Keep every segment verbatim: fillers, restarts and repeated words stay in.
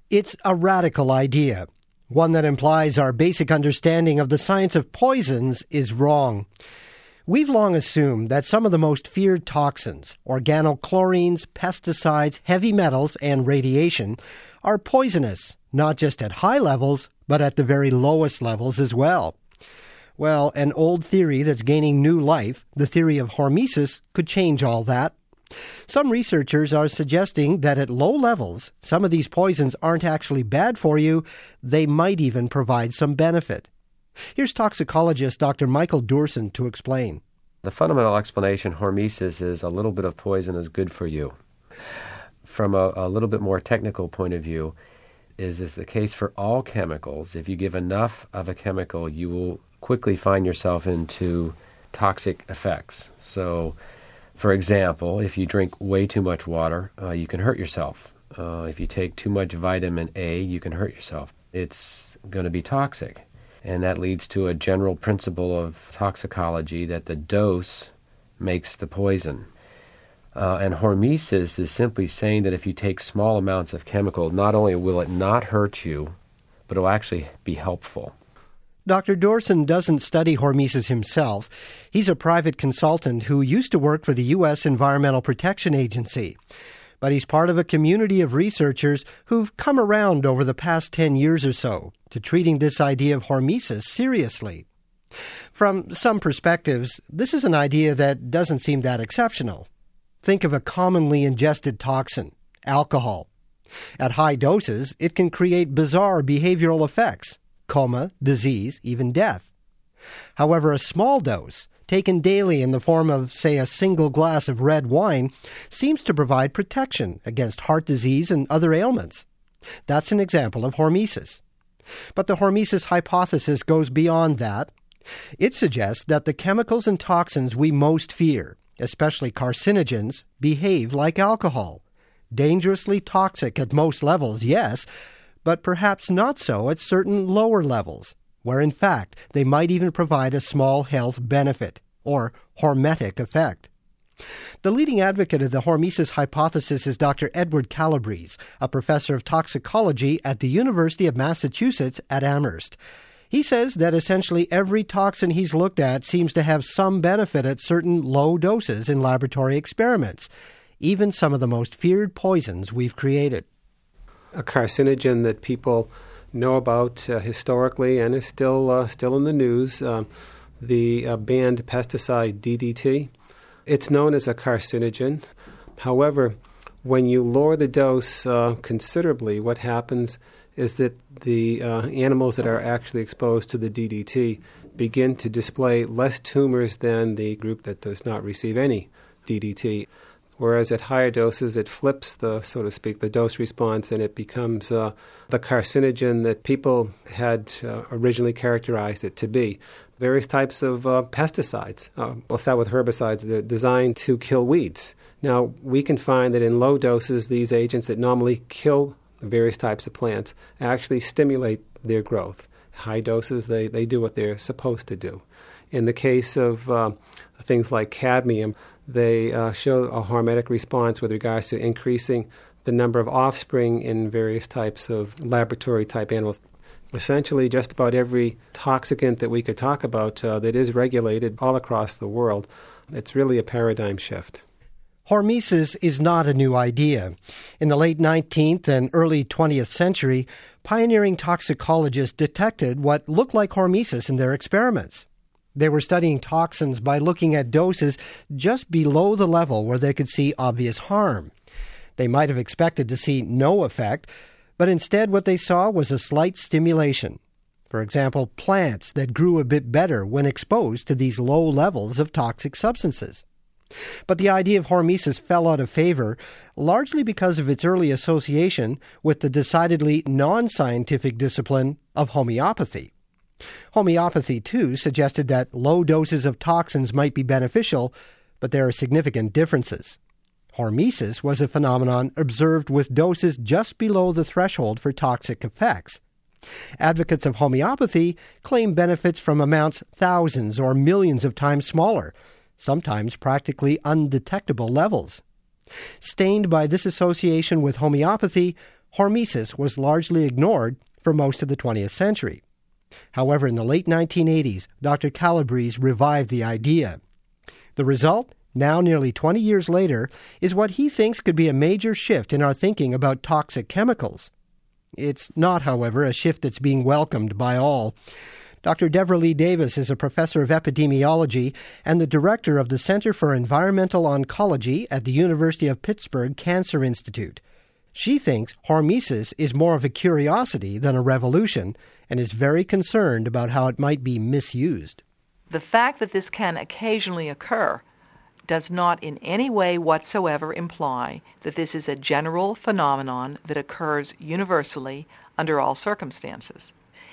It's a radical idea, one that implies our basic understanding of the science of poisons is wrong. We've long assumed that some of the most feared toxins, organochlorines, pesticides, heavy metals, and radiation, are poisonous, not just at high levels, but at the very lowest levels as well. Well, an old theory that's gaining new life, the theory of hormesis, could change all that. Some researchers are suggesting that at low levels, some of these poisons aren't actually bad for you. They might even provide some benefit. Here's toxicologist Doctor Michael Dourson to explain. The fundamental explanation, hormesis, is a little bit of poison is good for you. From a, a little bit more technical point of view, is is the case for all chemicals. If you give enough of a chemical, you will quickly find yourself into toxic effects. So, for example, if you drink way too much water, uh, you can hurt yourself. Uh, if you take too much vitamin A, you can hurt yourself. It's going to be toxic. And that leads to a general principle of toxicology that the dose makes the poison. Uh, and hormesis is simply saying that if you take small amounts of chemical, not only will it not hurt you, but it will actually be helpful. Doctor Dourson doesn't study hormesis himself. He's a private consultant who used to work for the U S Environmental Protection Agency. But he's part of a community of researchers who've come around over the past ten years or so to treating this idea of hormesis seriously. From some perspectives, this is an idea that doesn't seem that exceptional. Think of a commonly ingested toxin, alcohol. At high doses, it can create bizarre behavioral effects. Coma, disease, even death. However, a small dose, taken daily in the form of, say, a single glass of red wine, seems to provide protection against heart disease and other ailments. That's an example of hormesis. But the hormesis hypothesis goes beyond that. It suggests that the chemicals and toxins we most fear, especially carcinogens, behave like alcohol. Dangerously toxic at most levels, yes, but perhaps not so at certain lower levels, where in fact they might even provide a small health benefit, or hormetic effect. The leading advocate of the hormesis hypothesis is Doctor Edward Calabrese, a professor of toxicology at the University of Massachusetts at Amherst. He says that essentially every toxin he's looked at seems to have some benefit at certain low doses in laboratory experiments, even some of the most feared poisons we've created. A carcinogen that people know about uh, historically and is still uh, still in the news, uh, the uh, banned pesticide D D T. It's known as a carcinogen. However, when you lower the dose uh, considerably, what happens is that the uh, animals that are actually exposed to the D D T begin to display less tumors than the group that does not receive any D D T. Whereas at higher doses, it flips the, so to speak, the dose response, and it becomes uh, the carcinogen that people had uh, originally characterized it to be. Various types of uh, pesticides. Uh, we'll start with herbicides that are designed to kill weeds. Now, we can find that in low doses, these agents that normally kill various types of plants actually stimulate their growth. High doses, they, they do what they're supposed to do. In the case of uh, things like cadmium, they uh, show a hormetic response with regards to increasing the number of offspring in various types of laboratory-type animals. Essentially, just about every toxicant that we could talk about uh, that is regulated all across the world, it's really a paradigm shift. Hormesis is not a new idea. In the late nineteenth and early twentieth century, pioneering toxicologists detected what looked like hormesis in their experiments. They were studying toxins by looking at doses just below the level where they could see obvious harm. They might have expected to see no effect, but instead what they saw was a slight stimulation. For example, plants that grew a bit better when exposed to these low levels of toxic substances. But the idea of hormesis fell out of favor, largely because of its early association with the decidedly non-scientific discipline of homeopathy. Homeopathy, too, suggested that low doses of toxins might be beneficial, but there are significant differences. Hormesis was a phenomenon observed with doses just below the threshold for toxic effects. Advocates of homeopathy claim benefits from amounts thousands or millions of times smaller, sometimes practically undetectable levels. Stained by this association with homeopathy, hormesis was largely ignored for most of the twentieth century. However, in the late nineteen eighties, Doctor Calabrese revived the idea. The result, now nearly twenty years later, is what he thinks could be a major shift in our thinking about toxic chemicals. It's not, however, a shift that's being welcomed by all. Doctor Deborah Lee Davis is a professor of epidemiology and the director of the Center for Environmental Oncology at the University of Pittsburgh Cancer Institute. She thinks hormesis is more of a curiosity than a revolution and is very concerned about how it might be misused. The fact that this can occasionally occur does not in any way whatsoever imply that this is a general phenomenon that occurs universally under all circumstances.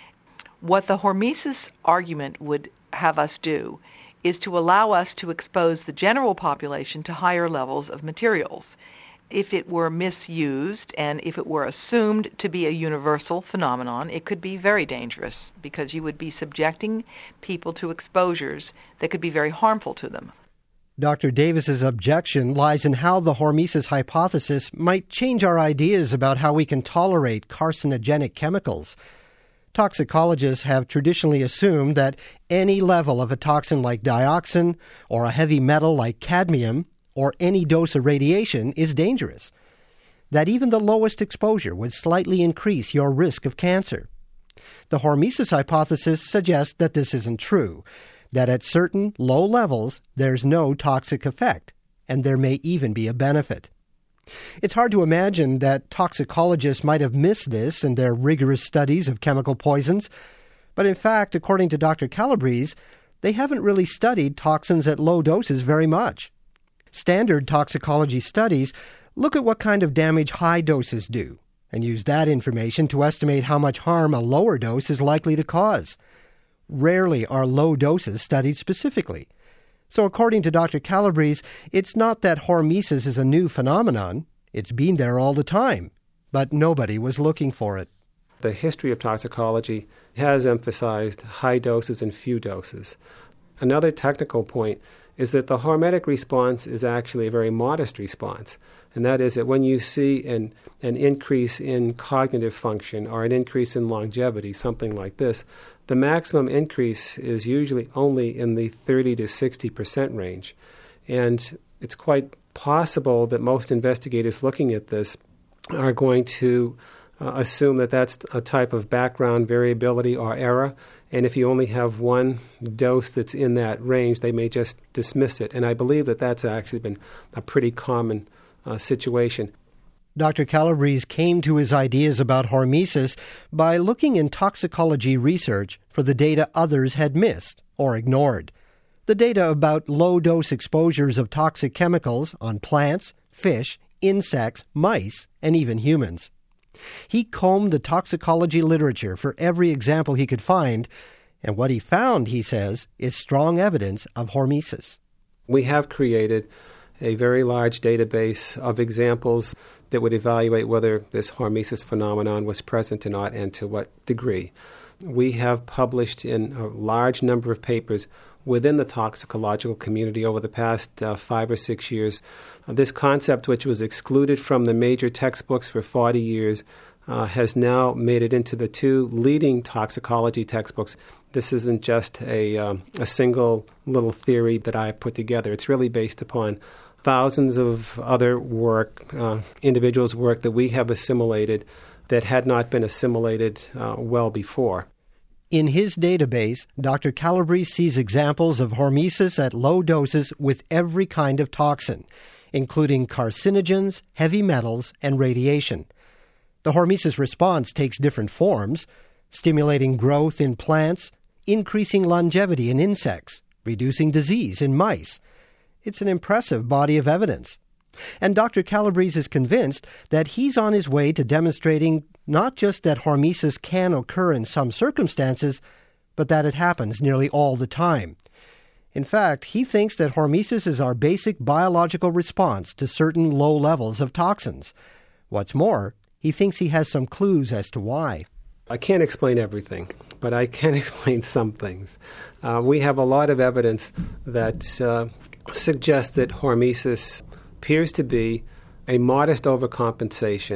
What the hormesis argument would have us do is to allow us to expose the general population to higher levels of materials. If it were misused and if it were assumed to be a universal phenomenon, it could be very dangerous because you would be subjecting people to exposures that could be very harmful to them. Doctor Davis's objection lies in how the hormesis hypothesis might change our ideas about how we can tolerate carcinogenic chemicals. Toxicologists have traditionally assumed that any level of a toxin like dioxin or a heavy metal like cadmium or any dose of radiation is dangerous, that even the lowest exposure would slightly increase your risk of cancer. The hormesis hypothesis suggests that this isn't true, that at certain low levels there's no toxic effect, and there may even be a benefit. It's hard to imagine that toxicologists might have missed this in their rigorous studies of chemical poisons, but in fact, according to Doctor Calabrese, they haven't really studied toxins at low doses very much. Standard toxicology studies look at what kind of damage high doses do, and use that information to estimate how much harm a lower dose is likely to cause. Rarely are low doses studied specifically. So according to Doctor Calabrese, it's not that hormesis is a new phenomenon. It's been there all the time, but nobody was looking for it. The history of toxicology has emphasized high doses and few doses. Another technical point is that the hormetic response is actually a very modest response, and that is that when you see an, an increase in cognitive function or an increase in longevity, something like this, the maximum increase is usually only in the thirty to sixty percent range. And it's quite possible that most investigators looking at this are going to uh, assume that that's a type of background variability or error. And if you only have one dose that's in that range, they may just dismiss it. And I believe that that's actually been a pretty common uh, situation. Doctor Calabrese came to his ideas about hormesis by looking in toxicology research for the data others had missed or ignored. The data about low-dose exposures of toxic chemicals on plants, fish, insects, mice, and even humans. He combed the toxicology literature for every example he could find, and what he found, he says, is strong evidence of hormesis. We have created a very large database of examples that would evaluate whether this hormesis phenomenon was present or not and to what degree. We have published in a large number of papers within the toxicological community over the past uh, five or six years. Uh, this concept, which was excluded from the major textbooks for forty years, uh, has now made it into the two leading toxicology textbooks. This isn't just a, um, a single little theory that I have put together. It's really based upon thousands of other work, uh, individuals' work that we have assimilated that had not been assimilated uh, well before. In his database, Doctor Calabrese sees examples of hormesis at low doses with every kind of toxin, including carcinogens, heavy metals, and radiation. The hormesis response takes different forms, stimulating growth in plants, increasing longevity in insects, reducing disease in mice. It's an impressive body of evidence. And Doctor Calabrese is convinced that he's on his way to demonstrating not just that hormesis can occur in some circumstances, but that it happens nearly all the time. In fact, he thinks that hormesis is our basic biological response to certain low levels of toxins. What's more, he thinks he has some clues as to why. I can't explain everything, but I can explain some things. Uh, we have a lot of evidence that uh, suggests that hormesis appears to be a modest overcompensation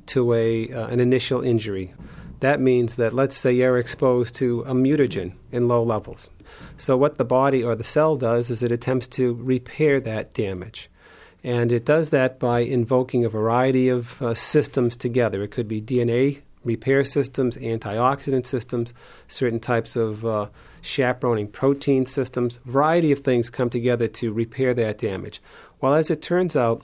to a uh, an initial injury. That means that, let's say you're exposed to a mutagen in low levels. So what the body or the cell does is it attempts to repair that damage. And it does that by invoking a variety of uh, systems together. It could be D N A repair systems, antioxidant systems, certain types of uh, chaperoning protein systems. A variety of things come together to repair that damage. Well, as it turns out,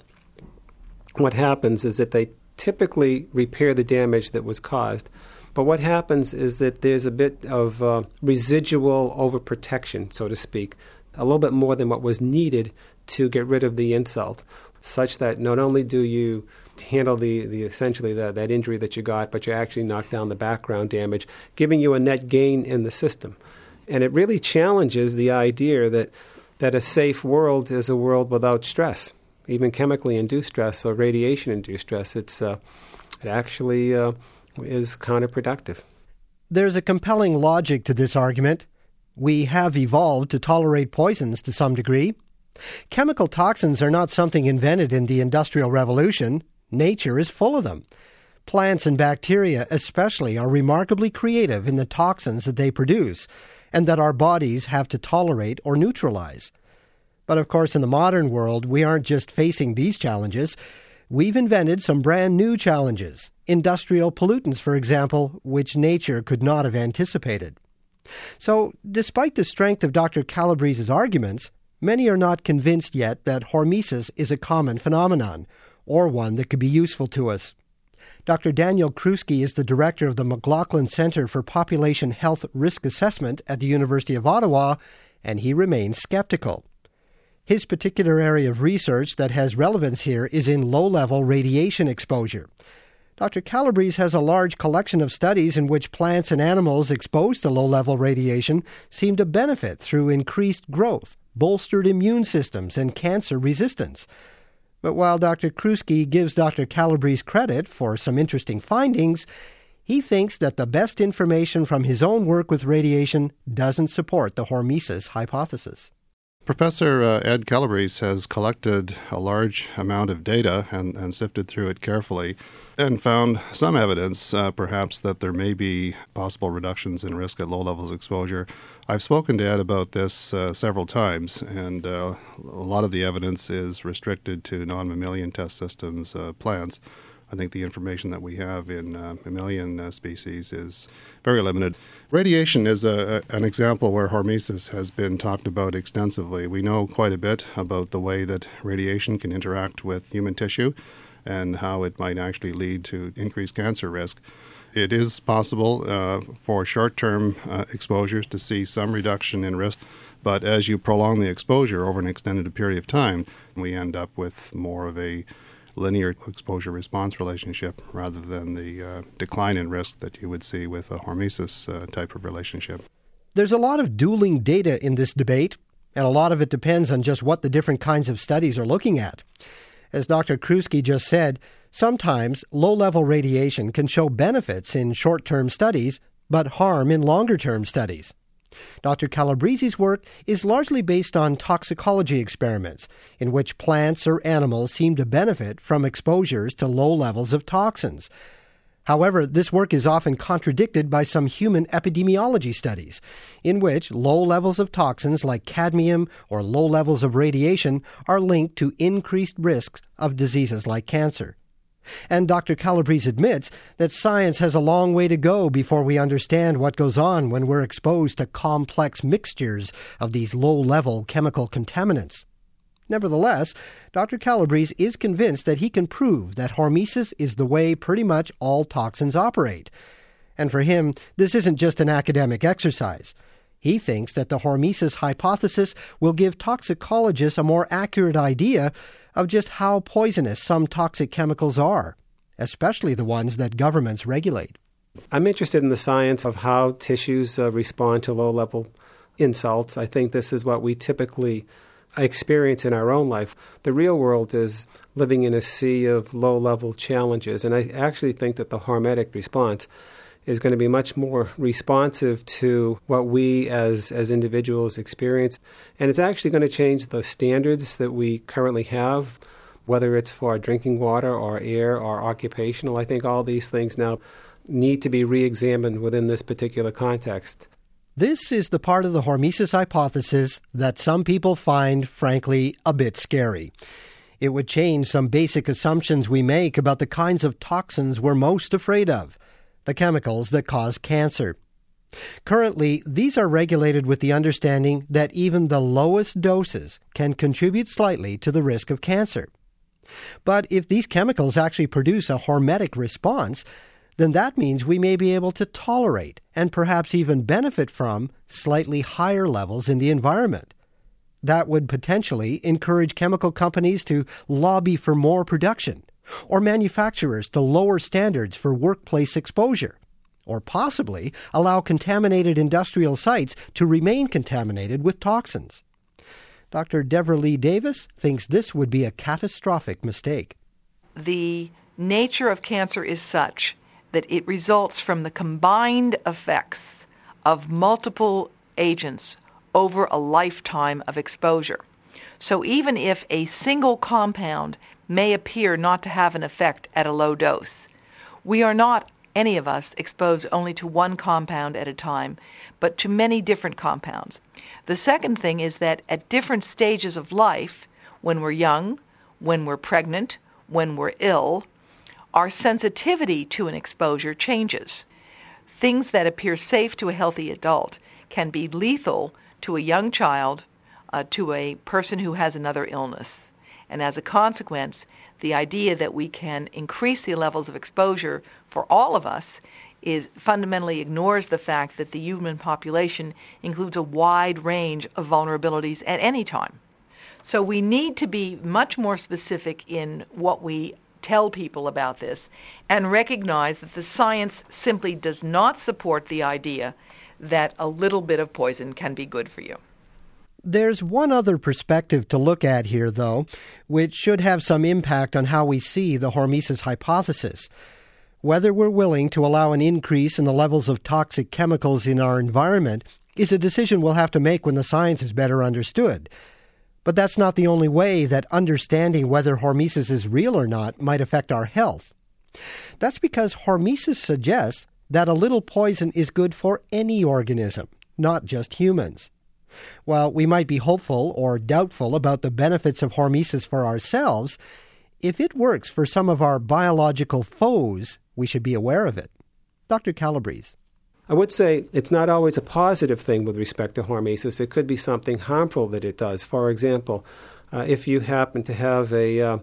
what happens is that they typically repair the damage that was caused. But what happens is that there's a bit of uh, residual overprotection, so to speak, a little bit more than what was needed to get rid of the insult, such that not only do you handle the, the essentially the, that injury that you got, but you actually knock down the background damage, giving you a net gain in the system. And it really challenges the idea that, that a safe world is a world without stress, even chemically induced stress or radiation-induced stress. It's uh, it actually uh, is counterproductive. There's a compelling logic to this argument. We have evolved to tolerate poisons to some degree. Chemical toxins are not something invented in the Industrial Revolution. Nature is full of them. Plants and bacteria especially are remarkably creative in the toxins that they produce and that our bodies have to tolerate or neutralize. But of course, in the modern world, we aren't just facing these challenges. We've invented some brand new challenges, industrial pollutants, for example, which nature could not have anticipated. So, despite the strength of Doctor Calabrese's arguments, many are not convinced yet that hormesis is a common phenomenon, or one that could be useful to us. Doctor Daniel Kruski is the director of the McLaughlin Center for Population Health Risk Assessment at the University of Ottawa, and he remains skeptical. His particular area of research that has relevance here is in low-level radiation exposure. Doctor Calabrese has a large collection of studies in which plants and animals exposed to low-level radiation seem to benefit through increased growth, bolstered immune systems, and cancer resistance. But while Doctor Kruski gives Doctor Calabrese credit for some interesting findings, he thinks that the best information from his own work with radiation doesn't support the hormesis hypothesis. Professor uh, Ed Calabrese has collected a large amount of data and, and sifted through it carefully and found some evidence, uh, perhaps, that there may be possible reductions in risk at low levels of exposure. I've spoken to Ed about this uh, several times, and uh, a lot of the evidence is restricted to non-mammalian test systems, uh, plants. I think the information that we have in uh, mammalian uh, species is very limited. Radiation is a, a, an example where hormesis has been talked about extensively. We know quite a bit about the way that radiation can interact with human tissue and how it might actually lead to increased cancer risk. It is possible uh, for short-term uh, exposures to see some reduction in risk, but as you prolong the exposure over an extended period of time, we end up with more of a linear exposure-response relationship rather than the uh, decline in risk that you would see with a hormesis uh, type of relationship. There's a lot of dueling data in this debate, and a lot of it depends on just what the different kinds of studies are looking at. As Doctor Kruski just said, sometimes low-level radiation can show benefits in short-term studies, but harm in longer-term studies. Doctor Calabrese's work is largely based on toxicology experiments, in which plants or animals seem to benefit from exposures to low levels of toxins. However, this work is often contradicted by some human epidemiology studies, in which low levels of toxins like cadmium or low levels of radiation are linked to increased risks of diseases like cancer. And Doctor Calabrese admits that science has a long way to go before we understand what goes on when we're exposed to complex mixtures of these low-level chemical contaminants. Nevertheless, Doctor Calabrese is convinced that he can prove that hormesis is the way pretty much all toxins operate. And for him, this isn't just an academic exercise. He thinks that the hormesis hypothesis will give toxicologists a more accurate idea of just how poisonous some toxic chemicals are, especially the ones that governments regulate. I'm interested in the science of how tissues uh, respond to low-level insults. I think this is what we typically experience in our own life. The real world is living in a sea of low-level challenges, and I actually think that the hormetic response is going to be much more responsive to what we as, as individuals experience. And it's actually going to change the standards that we currently have, whether it's for drinking water or air or occupational. I think all these things now need to be re-examined within this particular context. This is the part of the hormesis hypothesis that some people find, frankly, a bit scary. It would change some basic assumptions we make about the kinds of toxins we're most afraid of, the chemicals that cause cancer. Currently, these are regulated with the understanding that even the lowest doses can contribute slightly to the risk of cancer. But if these chemicals actually produce a hormetic response, then that means we may be able to tolerate and perhaps even benefit from slightly higher levels in the environment. That would potentially encourage chemical companies to lobby for more production, or manufacturers to lower standards for workplace exposure, or possibly allow contaminated industrial sites to remain contaminated with toxins. Doctor Deborah Lee Davis thinks this would be a catastrophic mistake. The nature of cancer is such that it results from the combined effects of multiple agents over a lifetime of exposure. So even if a single compound may appear not to have an effect at a low dose, we are not, any of us, exposed only to one compound at a time, but to many different compounds. The second thing is that at different stages of life, when we're young, when we're pregnant, when we're ill, our sensitivity to an exposure changes. Things that appear safe to a healthy adult can be lethal to a young child, uh, to a person who has another illness. And as a consequence, the idea that we can increase the levels of exposure for all of us is fundamentally ignores the fact that the human population includes a wide range of vulnerabilities at any time. So we need to be much more specific in what we tell people about this and recognize that the science simply does not support the idea that a little bit of poison can be good for you. There's one other perspective to look at here, though, which should have some impact on how we see the hormesis hypothesis. Whether we're willing to allow an increase in the levels of toxic chemicals in our environment is a decision we'll have to make when the science is better understood. But that's not the only way that understanding whether hormesis is real or not might affect our health. That's because hormesis suggests that a little poison is good for any organism, not just humans. While we might be hopeful or doubtful about the benefits of hormesis for ourselves, if it works for some of our biological foes, we should be aware of it. Doctor Calabrese. I would say it's not always a positive thing with respect to hormesis. It could be something harmful that it does. For example, uh, if you happen to have a uh,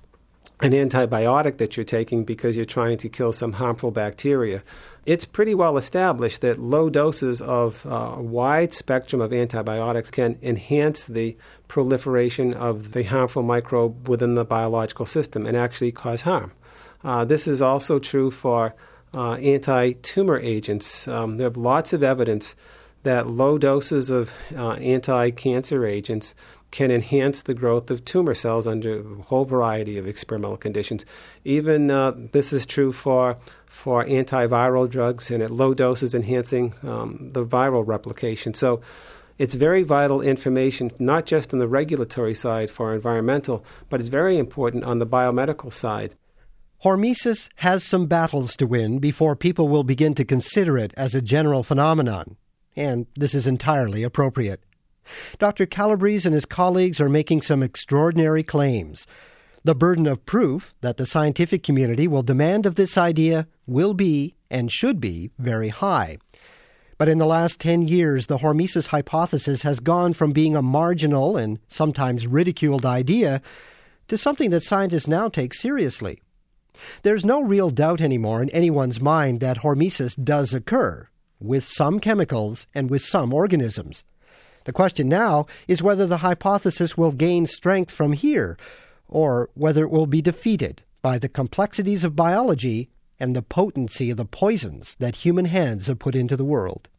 an antibiotic that you're taking because you're trying to kill some harmful bacteria, it's pretty well established that low doses of uh, a wide spectrum of antibiotics can enhance the proliferation of the harmful microbe within the biological system and actually cause harm. Uh, this is also true for uh, anti-tumor agents. Um, there are lots of evidence that low doses of uh, anti-cancer agents can enhance the growth of tumor cells under a whole variety of experimental conditions. Even uh, this is true for for antiviral drugs, and at low doses enhancing um, the viral replication. So it's very vital information, not just on the regulatory side for environmental, but it's very important on the biomedical side. Hormesis has some battles to win before people will begin to consider it as a general phenomenon, and this is entirely appropriate. Doctor Calabrese and his colleagues are making some extraordinary claims. The burden of proof that the scientific community will demand of this idea will be, and should be, very high. But in the last ten years, the hormesis hypothesis has gone from being a marginal and sometimes ridiculed idea to something that scientists now take seriously. There's no real doubt anymore in anyone's mind that hormesis does occur, with some chemicals and with some organisms. The question now is whether the hypothesis will gain strength from here, or whether it will be defeated by the complexities of biology and the potency of the poisons that human hands have put into the world.